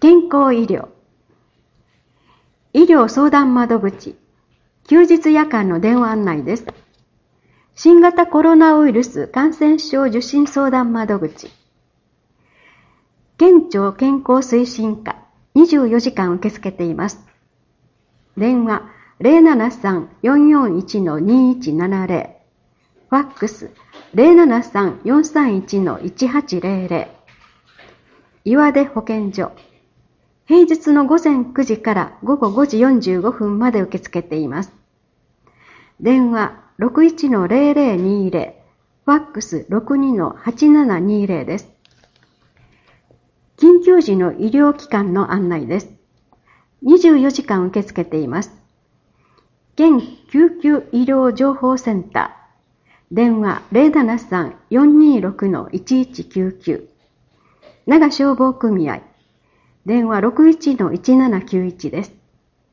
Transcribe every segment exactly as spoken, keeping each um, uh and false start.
健康医療。医療相談窓口。休日夜間の電話案内です。新型コロナウイルス感染症受診相談窓口。県庁健康推進課。にじゅうよじかん受け付けています。電話 ゼロななさん よんよんいち にいちななゼロ。ファックス ゼロななさん よんさんいち いちはちゼロゼロ。岩出保健所。平日の午前くじから午後ごじよんじゅうごふんまで受け付けています。電話 ろくいちのゼロゼロにゼロ、ファックス ろくにのはちななにゼロ です。緊急時の医療機関の案内です。にじゅうよじかん受け付けています。県救急医療情報センター。電話 ゼロななさん よんにろく いちいちきゅうきゅう。長消防組合。電話 ろくいちのいちななきゅういち です。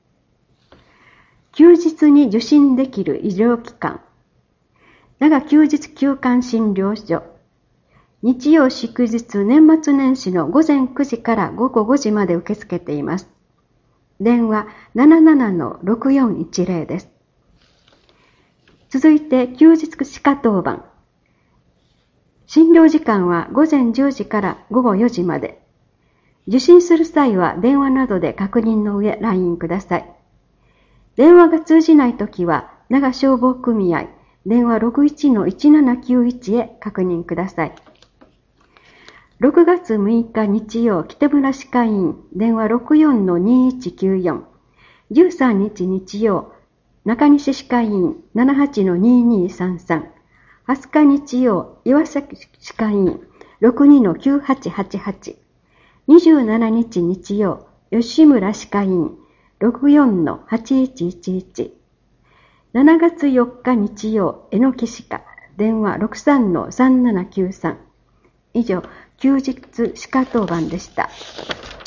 休日に受診できる医療機関。長休日休館診療所。日曜祝日年末年始の午前くじから午後ごじまで受け付けています。電話 ななななのろくよんいちゼロ です。続いて休日歯科当番。診療時間は午前じゅうじから午後よじまで。受診する際は電話などで確認の上 ライン ください。電話が通じないときは長消防組合電話 ろくいちのいちななきゅういち へ確認ください。ろくがつむいか日曜北村歯科医院電話 ろくよんのにいちきゅうよん。じゅうさんにち日曜中西歯科医院 ななはちのににさんさん。はつか日曜岩崎歯科医院 ろくにのきゅうはちはちはち。にじゅうしちにち日曜、吉村歯科医院 ろくよんのはちいちいちいち。しちがつよっか日曜、えのき歯科、電話 ろくさんのさんななきゅうさん。以上、休日歯科当番でした。